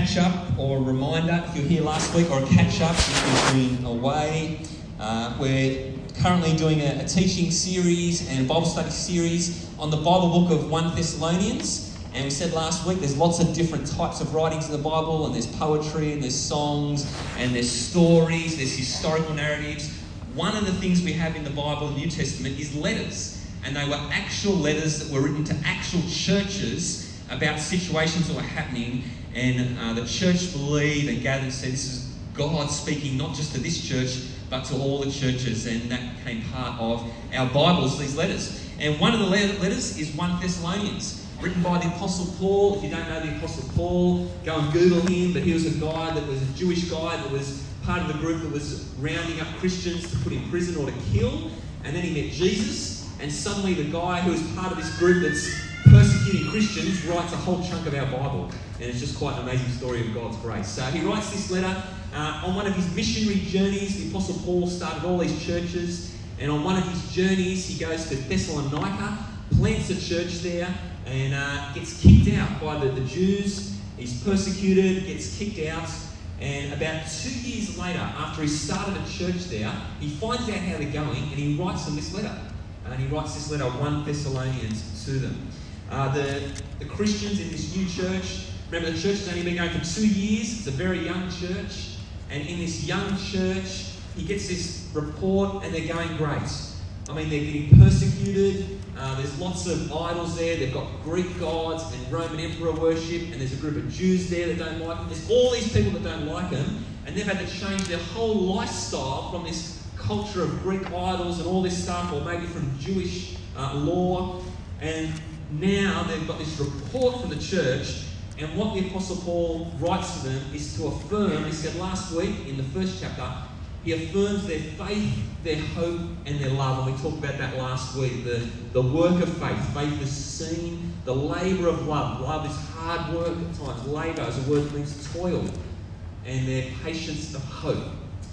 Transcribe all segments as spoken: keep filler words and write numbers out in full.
catch-up or a reminder, if you were here last week, or a catch-up if you've been away. Uh, we're currently doing a, a teaching series and a Bible study series on the Bible book of First Thessalonians. And we said last week there's lots of different types of writings in the Bible, and there's poetry, and there's songs, and there's stories, there's historical narratives. One of the things we have in the Bible, the New Testament, is letters. And they were actual letters that were written to actual churches about situations that were happening. And uh, the church believed and gathered and said, this is God speaking not just to this church, but to all the churches. And that became part of our Bibles, these letters. And one of the letters is First Thessalonians, written by the Apostle Paul. If you don't know the Apostle Paul, go and Google him. But he was a guy that was a Jewish guy that was part of the group that was rounding up Christians to put in prison or to kill. And then he met Jesus. And suddenly the guy who was part of this group that's persecuting Christians writes a whole chunk of our Bible. And it's just quite an amazing story of God's grace. So he writes this letter uh, on one of his missionary journeys. The Apostle Paul started all these churches. And on one of his journeys, he goes to Thessalonica, plants a church there, and uh, gets kicked out by the, the Jews. He's persecuted, gets kicked out. And about two years later, after he started a church there, he finds out how they're going, and he writes them this letter. And he writes this letter, First Thessalonians, to them. Uh, the, the Christians in this new church, remember the church has only been going for two years. It's a very young church. And in this young church, he gets this report, and they're going great. I mean, they're getting persecuted. Uh, there's lots of idols there. They've got Greek gods and Roman emperor worship. And there's a group of Jews there that don't like them. There's all these people that don't like them. And they've had to change their whole lifestyle from this culture of Greek idols and all this stuff, or maybe from Jewish uh, law. And now they've got this report from the church. And what the Apostle Paul writes to them is to affirm, he said last week in the first chapter, he affirms their faith, their hope, and their love. And we talked about that last week. The, the work of faith. Faith is seen. The labour of love. Love is hard work at times. Labour as a word means toil. And their patience of hope.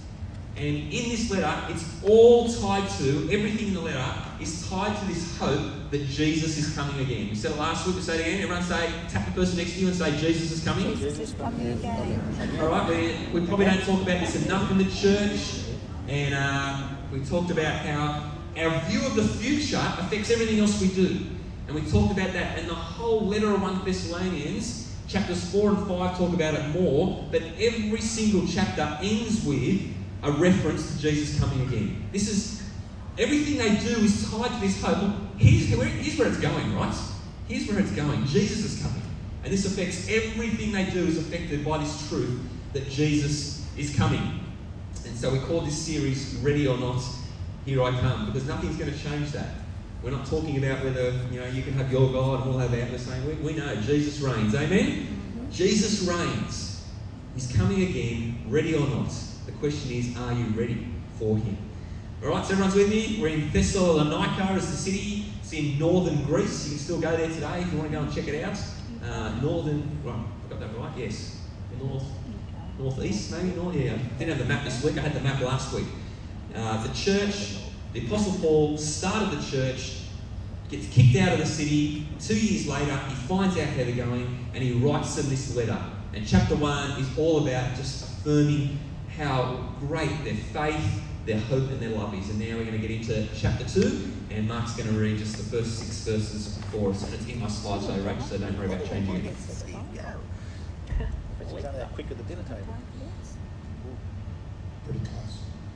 And in this letter, it's all tied to, everything in the letter is tied to this hope that Jesus is coming again. We said it last week, we say it again. Everyone say, tap the person next to you and say, Jesus is coming. Jesus is coming again. All right, we, we probably don't talk about this enough in the church. And uh, we talked about how our view of the future affects everything else we do. And we talked about that. And the whole letter of First Thessalonians, chapters four and five talk about it more. But every single chapter ends with a reference to Jesus coming again. This is, everything they do is tied to this hope. Here's where, here's where it's going, right? Here's where it's going. Jesus is coming. And this affects everything they do is affected by this truth that Jesus is coming. And so we call this series, Ready or Not, Here I Come, because nothing's going to change that. We're not talking about whether, you know, you can have your God and we'll have ours. We're saying we, we know Jesus reigns. Amen? Jesus reigns. He's coming again, ready or not. The question is, are you ready for him? All right, so everyone's with me. We're in Thessalonica as the city. It's in northern Greece. You can still go there today if you want to go and check it out. Uh, northern, right, I got that right, yes. North, northeast, maybe? North, yeah. I didn't have the map this week. I had the map last week. Uh, the church, the Apostle Paul started the church, gets kicked out of the city. Two years later, he finds out how they're going, and he writes them this letter. And chapter one is all about just affirming how great their faith, their hope, and their love is. And now we're going to get into chapter two, and Mark's going to read just the first six verses for us. And it's in my slideshow, Rach, so don't worry about changing it. She's only that quick at the dinner table. Pretty close.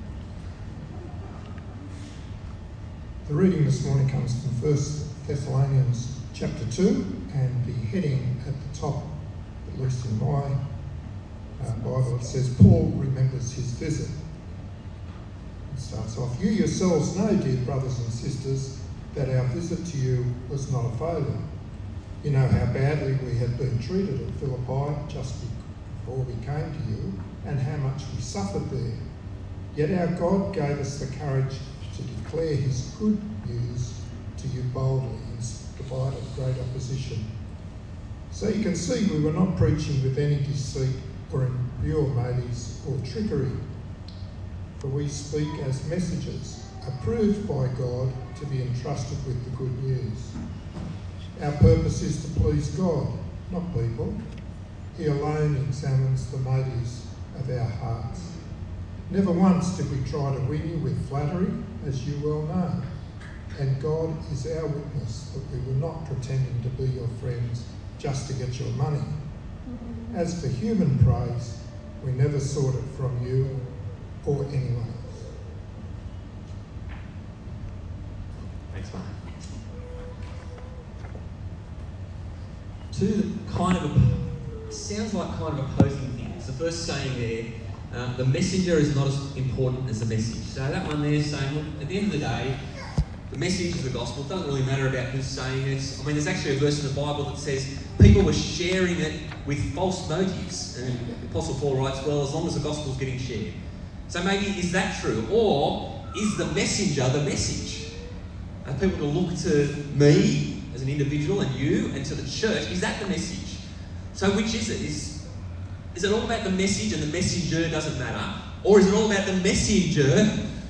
The reading this morning comes from First Thessalonians chapter two, and the heading at the top, at least in my Uh, Bible, it says, Paul remembers his visit. It starts off, you yourselves know, dear brothers and sisters, that our visit to you was not a failure. You know how badly we had been treated at Philippi just before we came to you, and how much we suffered there. Yet our God gave us the courage to declare his good news to you boldly in spite of great opposition. So you can see we were not preaching with any deceit or impure motives or trickery, for we speak as messengers, approved by God to be entrusted with the good news. Our purpose is to please God, not people. He alone examines the motives of our hearts. Never once did we try to win you with flattery, as you well know. And God is our witness that we were not pretending to be your friends just to get your money. As for human praise, we never sought it from you or anyone else. Thanks, Mark. Two kind of, sounds like kind of opposing things. The first saying there, um, the messenger is not as important as the message. So that one there is saying, look, at the end of the day, the message of the gospel, it doesn't really matter about who's saying it. I mean, there's actually a verse in the Bible that says people were sharing it with false motives. And the Apostle Paul writes, well, as long as the gospel's getting shared. So maybe, is that true? Or is the messenger the message? Are people to look to me as an individual and you and to the church? Is that the message? So which is it? Is, is it all about the message and the messenger doesn't matter? Or is it all about the messenger?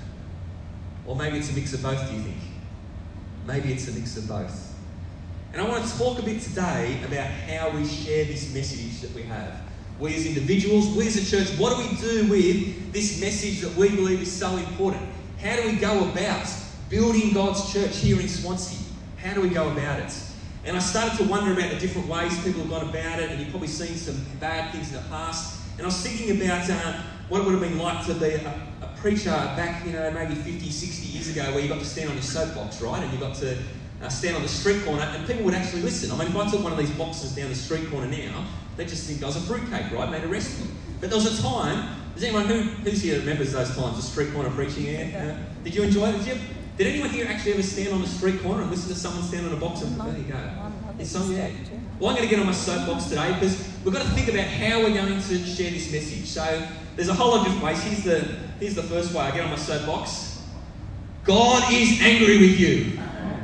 Or maybe it's a mix of both, do you think? Maybe it's a mix of both. And I want to talk a bit today about how we share this message that we have. We as individuals, we as a church, what do we do with this message that we believe is so important? How do we go about building God's church here in Swansea? How do we go about it? And I started to wonder about the different ways people have gone about it, and you've probably seen some bad things in the past. And I was thinking about uh, what it would have been like to be a, a preacher back, you know, maybe fifty, sixty years ago, where you got to stand on your soapbox, right? And you got to uh, stand on the street corner, and people would actually listen. I mean, if I took one of these boxes down the street corner now, they'd just think I was a fruitcake, right? And they'd arrest me. But there was a time, does anyone who, who's here remembers those times, the street corner preaching? Yeah? Uh, did you enjoy it? Did you? Did anyone here actually ever stand on a street corner and listen to someone stand on a box? And, there you go. It's some, yeah. Well, I'm going to get on my soapbox today because we've got to think about how we're going to share this message. So there's a whole lot of different ways. Here's the, here's the first way I get on my soapbox. God is angry with you.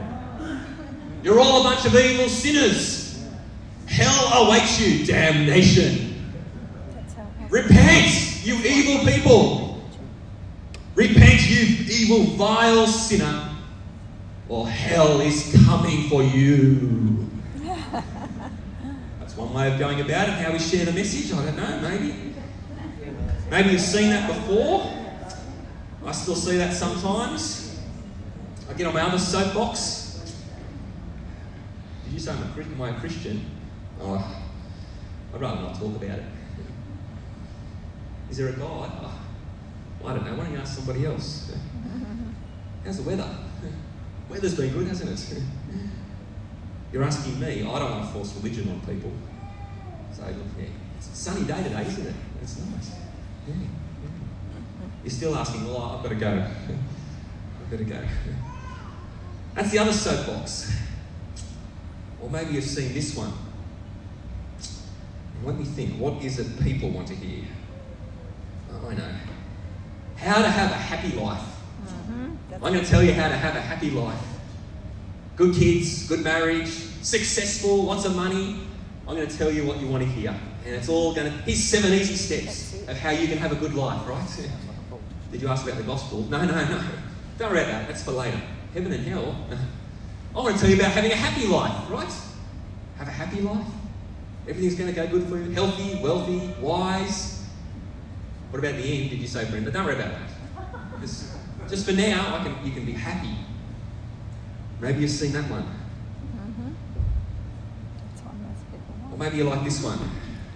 You're all a bunch of evil sinners. Hell awaits you, damnation. Repent, you evil people. Repent, you evil, vile sinner, or hell is coming for you. That's one way of going about it. How we share the message, I don't know, maybe. Maybe you've seen that before. I still see that sometimes. I get on my other soapbox. Did you say I'm a, am I a Christian? Oh, I'd rather not talk about it. Is there a God? Oh, I don't know. Why don't you ask somebody else? How's the weather? Weather's been good, hasn't it? You're asking me. I don't want to force religion on people. So, look, yeah, it's a sunny day today, isn't it? It's nice. Yeah, yeah. You're still asking, well, I've got to go. I've got to go. That's the other soapbox. Or maybe you've seen this one. Let me think. What is it people want to hear? Oh, I know. How to have a happy life. Mm-hmm. I'm going to tell you how to have a happy life. Good kids, good marriage, successful, lots of money. I'm going to tell you what you want to hear. And it's all going to... Here's seven easy steps of how you can have a good life, right? Did you ask about the gospel? No, no, no. Don't worry about that. That's for later. Heaven and hell. I want to tell you about having a happy life, right? Have a happy life. Everything's going to go good for you. Healthy, wealthy, wise. What about the end, did you say, Brenda? Don't worry about that. Just, just for now, I can, you can be happy. Maybe you've seen that one. Mm-hmm. That's one most people want. Or maybe you like this one.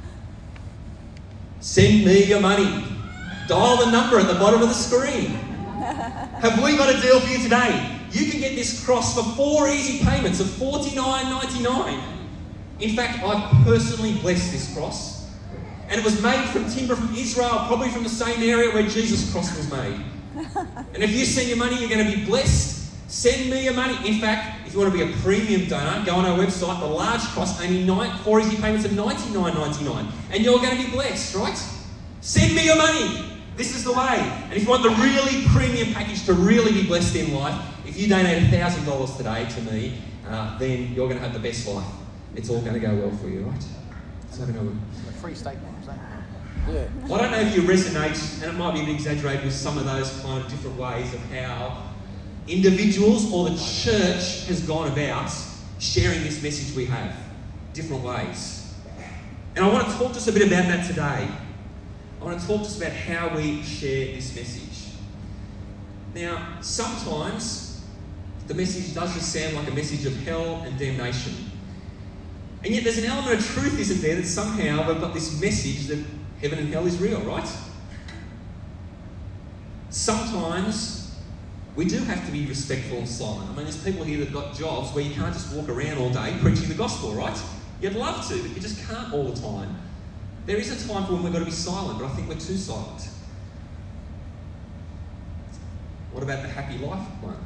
Send me your money. Dial the number at the bottom of the screen. Have we got a deal for you today? You can get this cross for four easy payments of forty-nine ninety-nine. In fact, I've personally blessed this cross. And it was made from timber from Israel, probably from the same area where Jesus' cross was made. And if you send your money, you're going to be blessed. Send me your money. In fact, if you want to be a premium donor, go on our website. The large cross, only nine, four easy payments of ninety-nine ninety-nine. And you're going to be blessed, right? Send me your money. This is the way. And if you want the really premium package to really be blessed in life, if you donate one thousand dollars today to me, uh, then you're going to have the best life. It's all going to go well for you, right? So I don't know. A free statement, is that? Yeah. Well, I don't know if you resonate, and it might be a bit exaggerated with some of those kind of different ways of how individuals or the church has gone about sharing this message we have. Different ways. And I want to talk to us a bit about that today. I want to talk to us about how we share this message. Now, sometimes the message does just sound like a message of hell and damnation. And yet there's an element of truth, isn't there, that somehow we've got this message that heaven and hell is real, right? Sometimes we do have to be respectful and silent. I mean, there's people here that have got jobs where you can't just walk around all day preaching the gospel, right? You'd love to, but you just can't all the time. There is a time for when we've got to be silent, but I think we're too silent. What about the happy life one?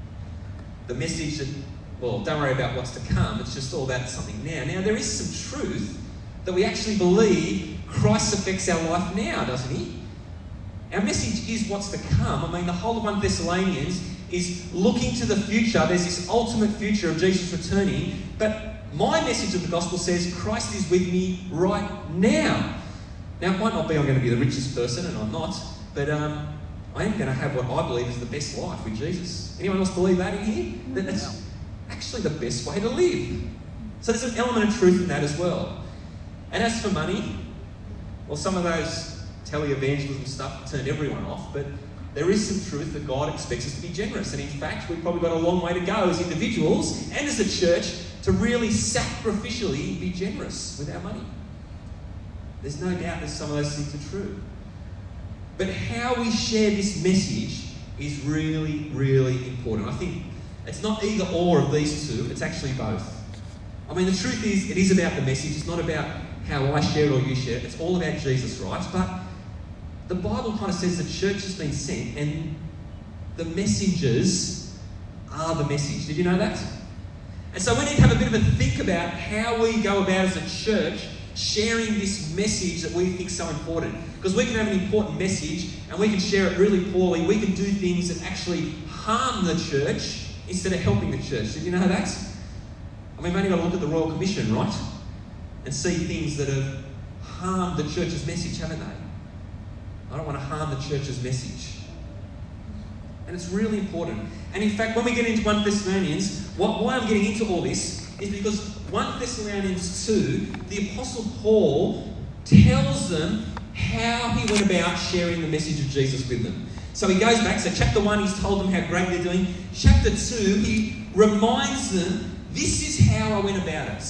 The message that, well, don't worry about what's to come, it's just all about something now. Now, there is some truth that we actually believe Christ affects our life now, doesn't he? Our message is what's to come. I mean, the whole of First Thessalonians is looking to the future. There's this ultimate future of Jesus returning, but my message of the gospel says Christ is with me right now. Now, it might not be I'm going to be the richest person, and I'm not, but um, I am going to have what I believe is the best life with Jesus. Anyone else believe that in here? That that's actually the best way to live. So there's an element of truth in that as well. And as for money, well, some of those tele-evangelism stuff turned everyone off, but there is some truth that God expects us to be generous. And in fact, we've probably got a long way to go as individuals and as a church to really sacrificially be generous with our money. There's no doubt that some of those things are true. But how we share this message is really, really important. I think it's not either or of these two, it's actually both. I mean, the truth is, it is about the message. It's not about how I share it or you share it. It's all about Jesus, right? But the Bible kind of says the church has been sent and the messengers are the message. Did you know that? And so we need to have a bit of a think about how we go about as a church sharing this message that we think is so important. Because we can have an important message and we can share it really poorly. We can do things that actually harm the church instead of helping the church. Did you know that? I mean, we've only got to look at the Royal Commission, right? And see things that have harmed the church's message, haven't they? I don't want to harm the church's message. And it's really important. And in fact, when we get into First Thessalonians, what, why I'm getting into all this is because First Thessalonians two, the Apostle Paul tells them how he went about sharing the message of Jesus with them. So he goes back, so chapter one, he's told them how great they're doing. Chapter two, he reminds them, this is how I went about it.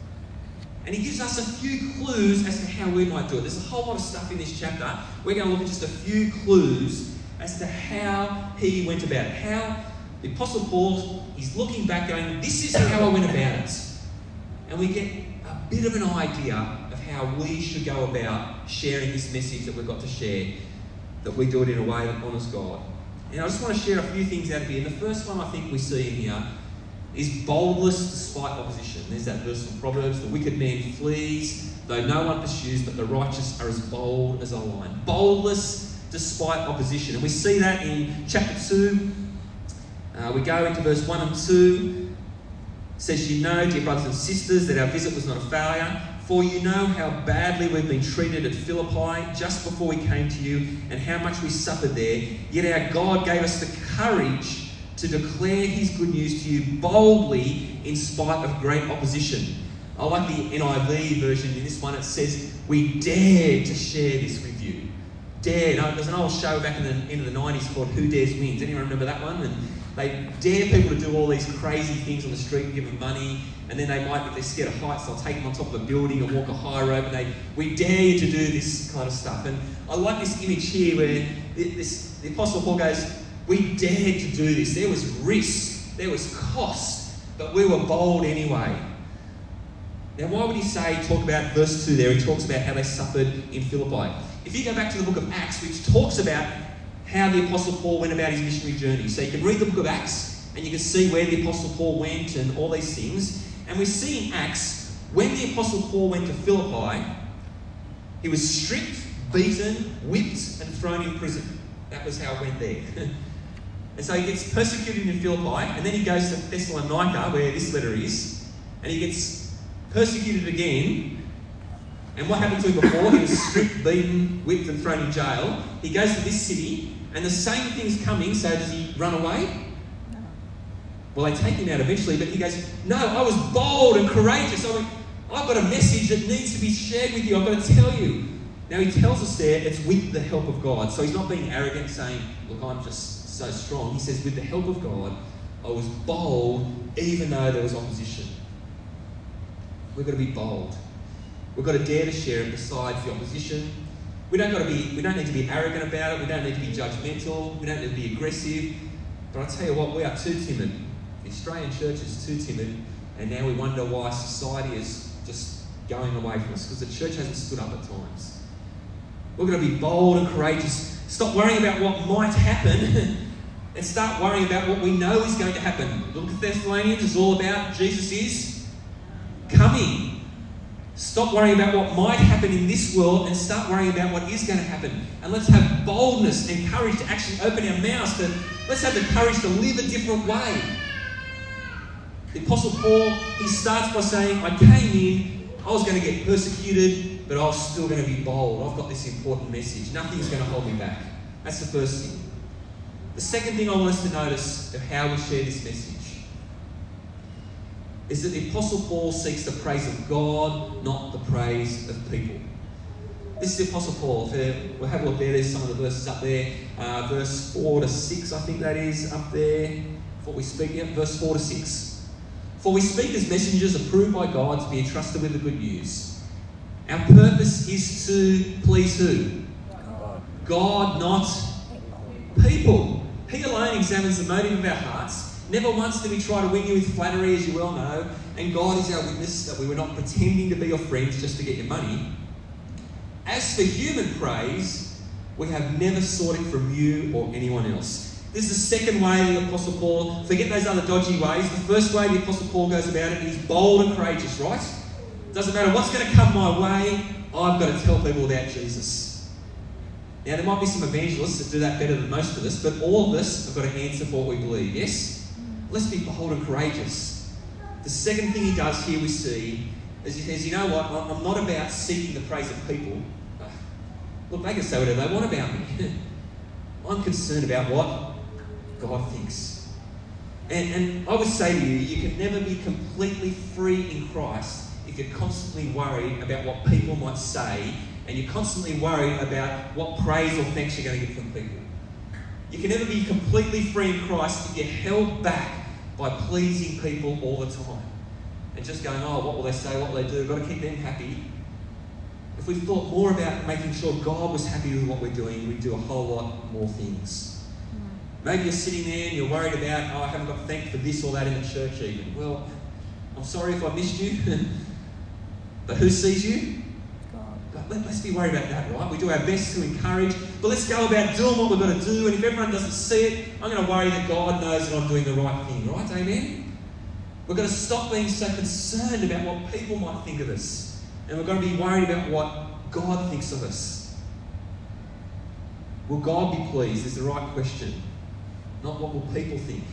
And he gives us a few clues as to how we might do it. There's a whole lot of stuff in this chapter. We're going to look at just a few clues as to how he went about it. How the Apostle Paul, he's looking back going, this is how I went about it. And we get a bit of an idea of how we should go about sharing this message that we've got to share, that we do it in a way that honours God. And I just want to share a few things out of here. And the first one I think we see in here is boldness despite opposition. There's that verse from Proverbs, the wicked man flees, though no one pursues, but the righteous are as bold as a lion. Boldness despite opposition. And we see that in chapter two. Uh, we go into verse one and two. It says, you know, dear brothers and sisters, that our visit was not a failure, for you know how badly we've been treated at Philippi just before we came to you, and how much we suffered there. Yet our God gave us the courage to declare his good news to you boldly in spite of great opposition. I like the N I V version. In this one it says, we dared to share this with you. Dared. Oh, there's an old show back in the end of the nineties called Who Dares Wins. Anyone remember that one? And they dare people to do all these crazy things on the street and give them money, and then they might, if they're scared of heights, they'll take them on top of a building and walk a high rope, and they, we dare you to do this kind of stuff. And I like this image here where this, the Apostle Paul goes, we dared to do this. There was risk, there was cost, but we were bold anyway. Now, why would he say, talk about verse two there? He talks about how they suffered in Philippi. If you go back to the book of Acts, which talks about how the Apostle Paul went about his missionary journey. So you can read the book of Acts and you can see where the Apostle Paul went and all these things. And we see in Acts, when the Apostle Paul went to Philippi, he was stripped, beaten, whipped, and thrown in prison. That was how it went there. And so he gets persecuted in Philippi, and then he goes to Thessalonica, where this letter is, and he gets persecuted again. And what happened to him before? He was stripped, beaten, whipped, and thrown in jail. He goes to this city, and the same thing's coming, so does he run away? No. Well, they take him out eventually, but he goes, no, I was bold and courageous. I went, I've got a message that needs to be shared with you. I've got to tell you. Now, he tells us there it's with the help of God. So he's not being arrogant, saying, look, I'm just so strong. He says, with the help of God, I was bold even though there was opposition. We've got to be bold. We've got to dare to share it besides the opposition. We don't got to be. We don't need to be arrogant about it. We don't need to be judgmental. We don't need to be aggressive. But I tell you what, we are too timid. The Australian church is too timid, and now we wonder why society is just going away from us because the church hasn't stood up at times. We're going to be bold and courageous. Stop worrying about what might happen and start worrying about what we know is going to happen. Look at Thessalonians. It's all about Jesus is coming. Stop worrying about what might happen in this world and start worrying about what is going to happen. And let's have boldness and courage to actually open our mouths. To, let's have the courage to live a different way. The Apostle Paul, he starts by saying, I came in, I was going to get persecuted, but I was still going to be bold. I've got this important message. Nothing's going to hold me back. That's the first thing. The second thing I want us to notice of how we share this message is that the Apostle Paul seeks the praise of God, not the praise of people. This is the Apostle Paul. We'll have a look there. There's some of the verses up there. Uh, verse four to six, I think that is, up there. What we speak here. Verse four to six. For we speak as messengers approved by God to be entrusted with the good news. Our purpose is to please who? God, God, not people. He alone examines the motive of our hearts. Never once did we try to win you with flattery, as you well know, and God is our witness that we were not pretending to be your friends just to get your money. As for human praise, we have never sought it from you or anyone else. This is the second way the Apostle Paul, forget those other dodgy ways, the first way the Apostle Paul goes about it, he's bold and courageous, right? Doesn't matter what's going to come my way, I've got to tell people about Jesus. Now, there might be some evangelists that do that better than most of us, but all of us have got to answer for what we believe, yes? Let's be bold and courageous. The second thing he does here we see is he says, you know what, I'm not about seeking the praise of people. Look, they can say whatever they want about me. I'm concerned about what God thinks. And, and I would say to you, you can never be completely free in Christ if you're constantly worried about what people might say and you're constantly worried about what praise or thanks you're going to get from people. You can never be completely free in Christ if you're held back by pleasing people all the time and just going, oh, what will they say, what will they do, I've got to keep them happy. If we thought more about making sure God was happy with what we're doing, we'd do a whole lot more things. Maybe you're sitting there and you're worried about, oh, I haven't got thanked for this or that in the church even. Well, I'm sorry if I missed you, but who sees you? Let's be worried about that, right? We do our best to encourage, but let's go about doing what we've got to do, and if everyone doesn't see it, I'm going to worry that God knows that I'm doing the right thing, right? Amen? We've got to stop being so concerned about what people might think of us, and we've got to be worried about what God thinks of us. Will God be pleased is the right question, not what will people think.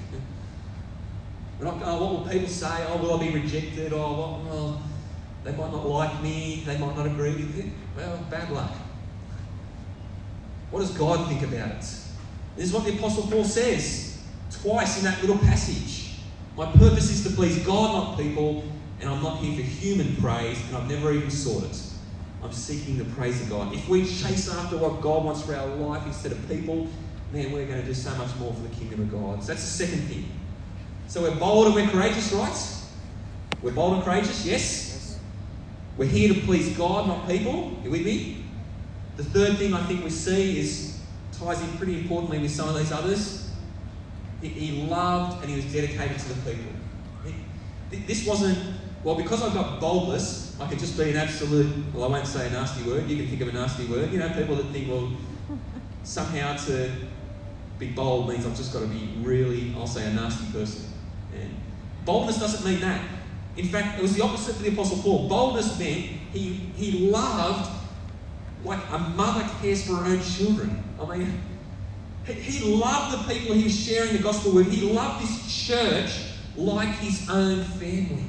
We're not going, oh, what will people say? Oh, will I be rejected? Oh, what, well... They might not like me, they might not agree with it. Well, bad luck. What does God think about it? This is what the Apostle Paul says twice in that little passage. My purpose is to please God, not people, and I'm not here for human praise, and I've never even sought it. I'm seeking the praise of God. If we chase after what God wants for our life instead of people, man, we're going to do so much more for the kingdom of God. So that's the second thing. So we're bold and we're courageous, right? We're bold and courageous, yes? We're here to please God, not people. You with me? The third thing I think we see is ties in pretty importantly with some of these others. He, he loved and he was dedicated to the people. He, this wasn't, well, because I've got boldness, I could just be an absolute, well, I won't say a nasty word. You can think of a nasty word. You know, people that think, well, somehow to be bold means I've just got to be really, I'll say, a nasty person. And boldness doesn't mean that. In fact, it was the opposite for the Apostle Paul. Boldness meant he, he loved like a mother cares for her own children. I mean, he, he loved the people he was sharing the gospel with. He loved this church like his own family.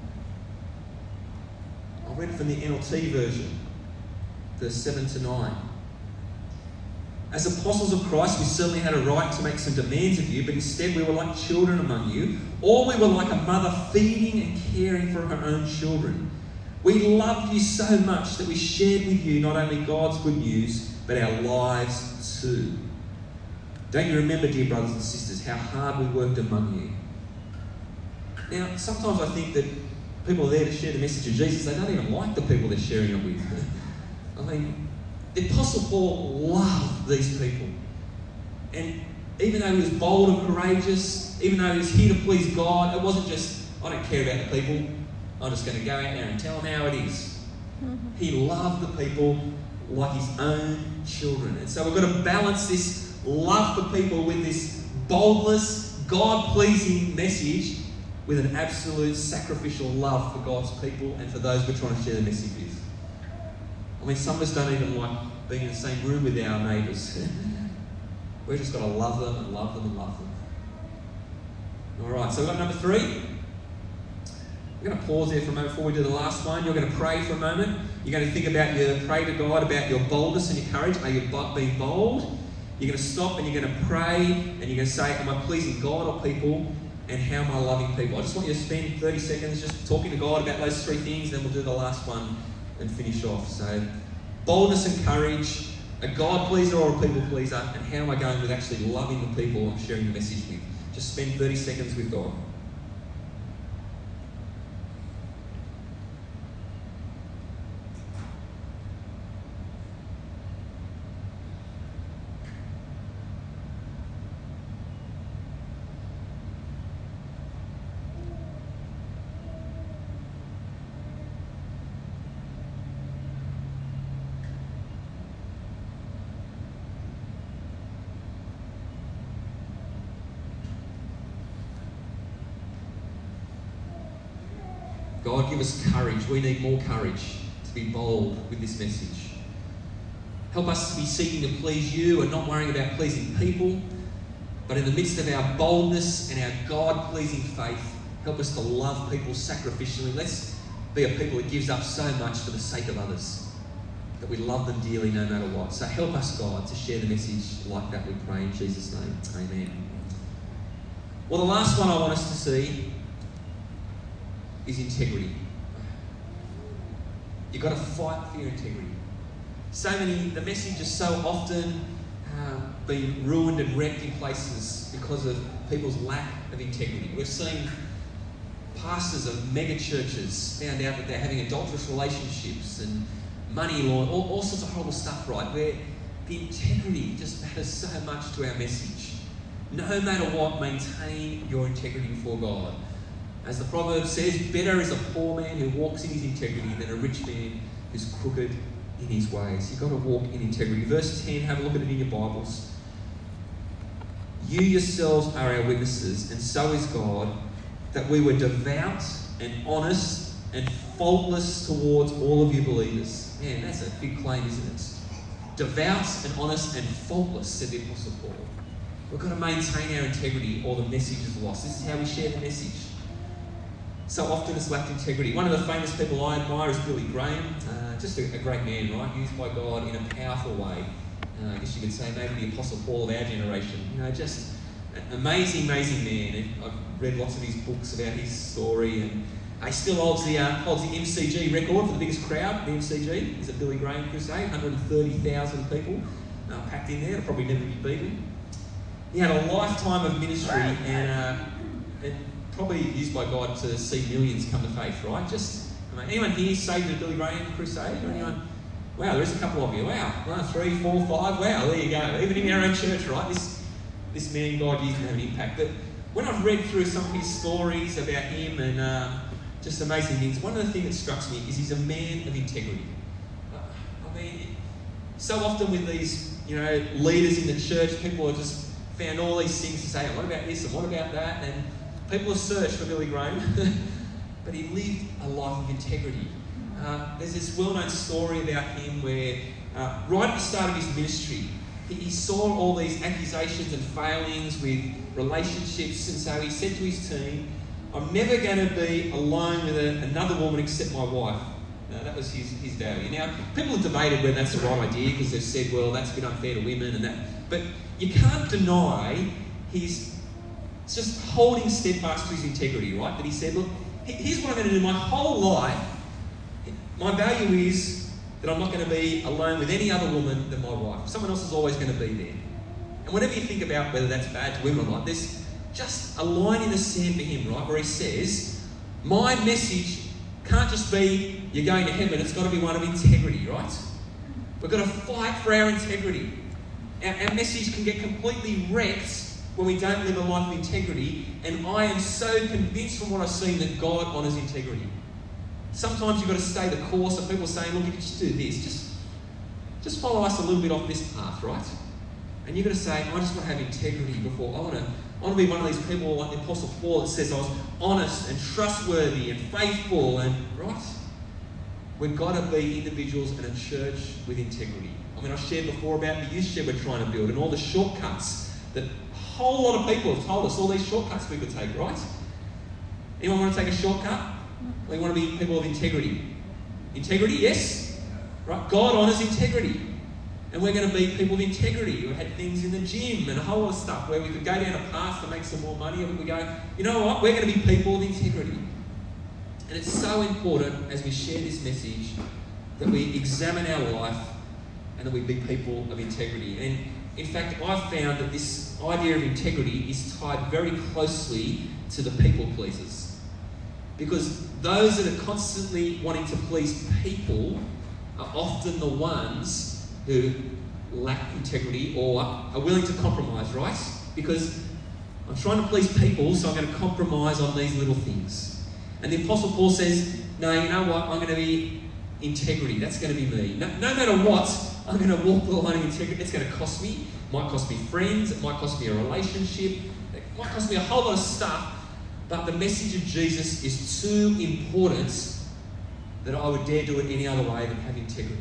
I read it from the N L T version, verse seven to nine. As apostles of Christ, we certainly had a right to make some demands of you, but instead we were like children among you, or we were like a mother feeding and caring for her own children. We loved you so much that we shared with you not only God's good news, but our lives too. Don't you remember, dear brothers and sisters, how hard we worked among you? Now, sometimes I think that people are there to share the message of Jesus. They don't even like the people they're sharing it with. I mean, the Apostle Paul loved these people. And even though he was bold and courageous, even though he was here to please God, it wasn't just, I don't care about the people, I'm just going to go out there and tell them how it is. Mm-hmm. He loved the people like his own children. And so we've got to balance this love for people with this boldness, God-pleasing message with an absolute sacrificial love for God's people and for those we're trying to share the message with. I mean, some of us don't even like being in the same room with our neighbours. We've just got to love them and love them and love them. All right, so we've got number three. We're going to pause there for a moment before we do the last one. You're going to pray for a moment. You're going to think about your, pray to God about your boldness and your courage. Are you being bold? You're going to stop and you're going to pray and you're going to say, am I pleasing God or people? And how am I loving people? I just want you to spend thirty seconds just talking to God about those three things, then we'll do the last one and finish off. So, boldness and courage, a God pleaser or a people pleaser, and how am I going with actually loving the people I'm sharing the message with? Just spend thirty seconds with God. God, give us courage. We need more courage to be bold with this message. Help us to be seeking to please you and not worrying about pleasing people. But in the midst of our boldness and our God-pleasing faith, help us to love people sacrificially. Let's be a people that gives up so much for the sake of others, that we love them dearly no matter what. So help us, God, to share the message like that, we pray in Jesus' name. Amen. Well, the last one I want us to see is integrity. You've got to fight for your integrity. So many, the message is so often uh, been ruined and wrecked in places because of people's lack of integrity. We've seen pastors of mega churches found out that they're having adulterous relationships and money law, all, all sorts of horrible stuff, right? Where the integrity just matters so much to our message. No matter what, maintain your integrity before God. As the proverb says, better is a poor man who walks in his integrity than a rich man who's crooked in his ways. You've got to walk in integrity. Verse ten, have a look at it in your Bibles. You yourselves are our witnesses, and so is God, that we were devout and honest and faultless towards all of you believers. Man, that's a big claim, isn't it? Devout and honest and faultless, said the Apostle Paul. We've got to maintain our integrity or the message is lost. This is how we share the message. So often it's lacked integrity. One of the famous people I admire is Billy Graham. Uh, just a, a great man, right? Used by God in a powerful way. Uh, I guess you could say maybe the Apostle Paul of our generation. You know, just an amazing, amazing man. And I've read lots of his books about his story, and he still holds the uh, holds the M C G record for the biggest crowd. The M C G is a Billy Graham crusade, one hundred thirty thousand people uh, packed in there. It'll probably never be beaten. He had a lifetime of ministry, and uh, and probably used by God to see millions come to faith, right? Just, I mean, anyone here saved at Billy Graham crusade? Or anyone? Wow, there's a couple of you. Wow, well, three, four, five. Wow, there you go. Even in our own church, right? This this man God used to have an impact. But when I've read through some of his stories about him and uh, just amazing things, one of the things that strikes me is he's a man of integrity. I mean, so often with these, you know, leaders in the church, people have just found all these things to say, what about this and what about that? And people have searched for Billy Graham, but he lived a life of integrity. Uh, there's this well-known story about him where, uh, right at the start of his ministry, he, he saw all these accusations and failings with relationships, and so he said to his team, I'm never going to be alone with a, another woman except my wife. Now, that was his, his value. Now, people have debated whether that's the right idea because they've said, well, that's a bit unfair to women and that. But you can't deny his just holding steadfast to his integrity, right? That he said, look, here's what I'm going to do my whole life. my value is that I'm not going to be alone with any other woman than my wife. Someone else is always going to be there. And whenever you think about whether that's bad to women or not, there's just a line in the sand for him, right, where he says, my message can't just be you're going to heaven, it's got to be one of integrity, right? We've got to fight for our integrity. Our, our message can get completely wrecked when we don't live a life of integrity, and I am so convinced from what I've seen that God honours integrity. Sometimes you've got to stay the course, and people are saying, look, if you just do this, just, just follow us a little bit off this path, right? And you've got to say, I just want to have integrity before, I want to, I want to be one of these people like the Apostle Paul that says I was honest and trustworthy and faithful, and, right? We've got to be individuals in a church with integrity. I mean, I shared before about the youth shed we're trying to build and all the shortcuts that a whole lot of people have told us, all these shortcuts we could take, right? Anyone want to take a shortcut? We want to be people of integrity. Integrity, yes? Right? God honours integrity. And we're going to be people of integrity. We had things in the gym and a whole lot of stuff where we could go down a path to make some more money, and we go, you know what? We're going to be people of integrity. And it's so important as we share this message that we examine our life and that we be people of integrity. And in fact, I've found that this idea of integrity is tied very closely to the people pleasers. Because those that are constantly wanting to please people are often the ones who lack integrity or are willing to compromise, right? Because I'm trying to please people, so I'm going to compromise on these little things. And the Apostle Paul says, no, you know what? I'm going to be integrity. That's going to be me. No, no matter what, I'm going to walk the line of integrity. It's going to cost me. It might cost me friends. It might cost me a relationship. It might cost me a whole lot of stuff. But the message of Jesus is too important that I would dare do it any other way than have integrity.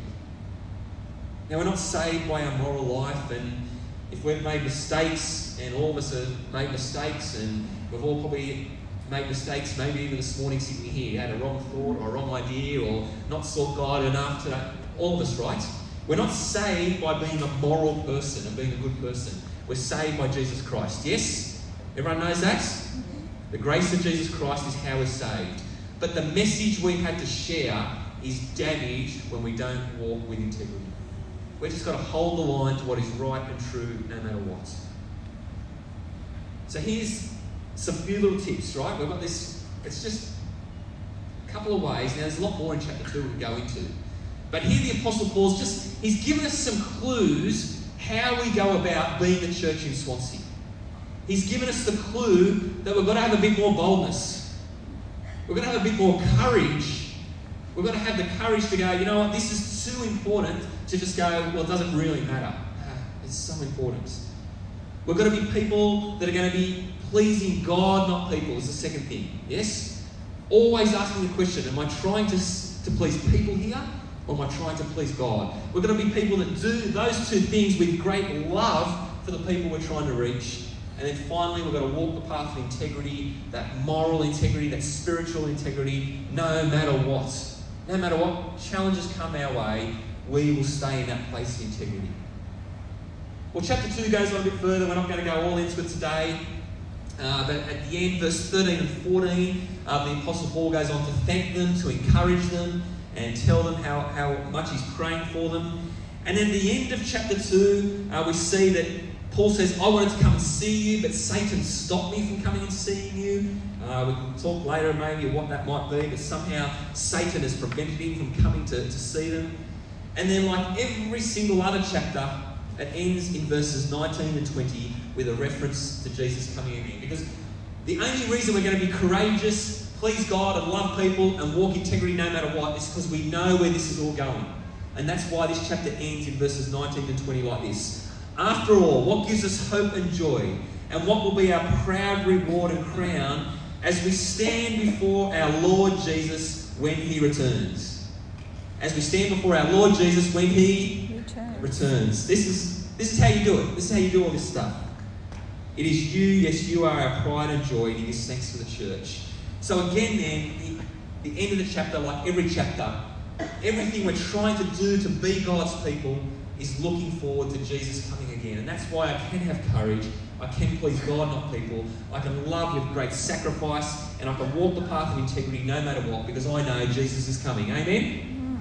Now, we're not saved by our moral life, and if we've made mistakes, and all of us have made mistakes, and we've all probably made mistakes, maybe even this morning sitting here, had a wrong thought or a wrong idea or not sought God enough today, all of us, right? We're not saved by being a moral person and being a good person. We're saved by Jesus Christ. Yes? Everyone knows that? The grace of Jesus Christ is how we're saved. But the message we have to share is damaged when we don't walk with integrity. We've just got to hold the line to what is right and true no matter what. So here's some few little tips, right? We've got this, it's just a couple of ways. Now, there's a lot more in chapter two we can go into. But here the Apostle Paul's just, he's given us some clues how we go about being the church in Swansea. He's given us the clue that we've got to have a bit more boldness. We've got to have a bit more courage. We've got to have the courage to go, you know what, this is too important to just go, well, it doesn't really matter. It's so important. We've got to be people that are going to be pleasing God, not people, is the second thing. Yes? Always asking the question, am I trying to, to please people here, or am I trying to please God? We're going to be people that do those two things with great love for the people we're trying to reach. And then finally, we've got to walk the path of integrity, that moral integrity, that spiritual integrity, no matter what. No matter what challenges come our way, we will stay in that place of integrity. Well, chapter two goes on a bit further. We're not going to go all into it today. Uh, but at the end, verse thirteen and fourteen, uh, the Apostle Paul goes on to thank them, to encourage them, and tell them how, how much he's praying for them. And then at the end of chapter two, uh, we see that Paul says, I wanted to come and see you, but Satan stopped me from coming and seeing you. Uh, we can talk later maybe of what that might be, but somehow Satan has prevented him from coming to, to see them. And then like every single other chapter, it ends in verses nineteen and twenty with a reference to Jesus coming again. Because the only reason we're going to be courageous, please God and love people and walk integrity no matter what is because we know where this is all going. And that's why this chapter ends in verses nineteen and twenty like this. After all, what gives us hope and joy, and what will be our proud reward and crown as we stand before our Lord Jesus when he returns? As we stand before our Lord Jesus when he returns. returns. This is, this is how you do it. This is how you do all this stuff. It is you, yes, you are our pride and joy, and he gives thanks for the church. So again then, the, the end of the chapter, like every chapter, everything we're trying to do to be God's people is looking forward to Jesus coming again. And that's why I can have courage. I can please God, not people. I can love with great sacrifice, and I can walk the path of integrity no matter what, because I know Jesus is coming. Amen?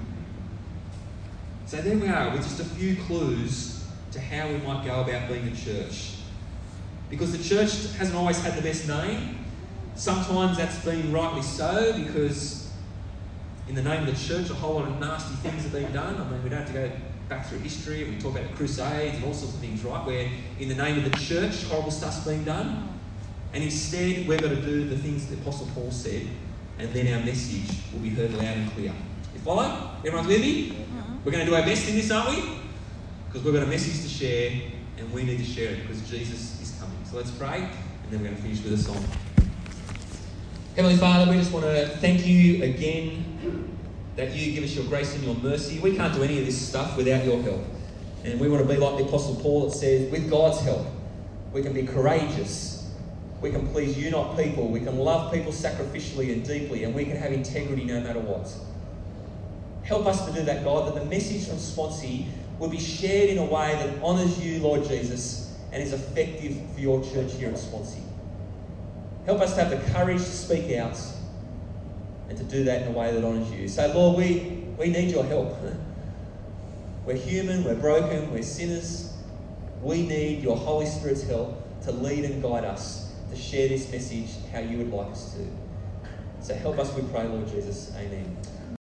So there we are with just a few clues to how we might go about being a church. Because the church hasn't always had the best name. Sometimes that's been rightly so, because in the name of the church a whole lot of nasty things have been done. I mean, we don't have to go back through history and we talk about the Crusades and all sorts of things, right? Where in the name of the church horrible stuff's being done. And instead we've got to do the things that the Apostle Paul said, and then our message will be heard loud and clear. You follow? Everyone's with me? We're going to do our best in this, aren't we? Because we've got a message to share, and we need to share it because Jesus is coming. So let's pray, and then we're going to finish with a song. Heavenly Father, we just want to thank you again that you give us your grace and your mercy. We can't do any of this stuff without your help. And we want to be like the Apostle Paul that says, with God's help, we can be courageous. We can please you, not people. We can love people sacrificially and deeply, and we can have integrity no matter what. Help us to do that, God, that the message from Swansea will be shared in a way that honours you, Lord Jesus, and is effective for your church here at Swansea. Help us to have the courage to speak out and to do that in a way that honours you. So, Lord, we, we need your help. We're human, we're broken, we're sinners. We need your Holy Spirit's help to lead and guide us to share this message how you would like us to. So help us, we pray, Lord Jesus. Amen.